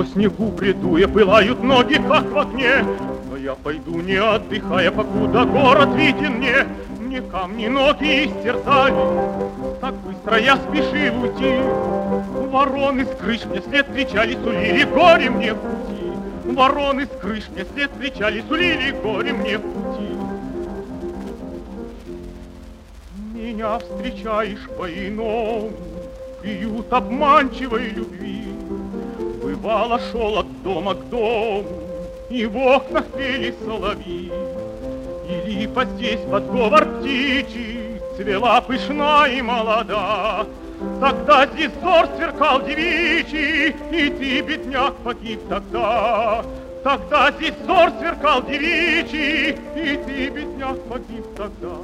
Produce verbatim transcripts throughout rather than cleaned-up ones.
По снегу бредуя, пылают ноги, как в огне. Но я пойду, не отдыхая, покуда город виден мне. Мне камни ноги истерзали, так быстро я спешил уйти. Вороны с крыш мне вслед кричали, сулили горе мне в пути. Вороны с крыш мне вслед кричали, сулили горе мне в пути. Меня встречаешь по-иному, пьют обманчивой любви. Бывало, шел от дома к дому, и в окнах пели соловьи. И липа здесь под говор птичий цвела пышна и молода. Тогда здесь взор сверкал девичий, и ты, бедняк, погиб тогда. Тогда здесь взор сверкал девичий, и ты, бедняк, погиб тогда.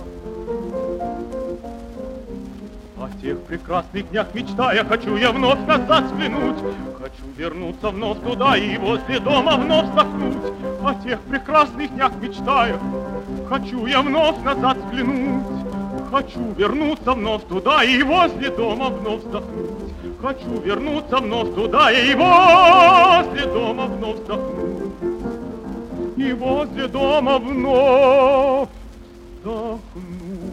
О тех прекрасных днях мечтая, хочу я вновь назад взглянуть. Хочу вернуться вновь туда и возле дома вновь вздохнуть. О тех прекрасных днях мечтая, хочу я вновь назад взглянуть. Хочу вернуться вновь туда и возле дома вновь вздохнуть. Хочу вернуться вновь туда и возле дома вновь вздохнуть. И возле дома вновь вздохнуть.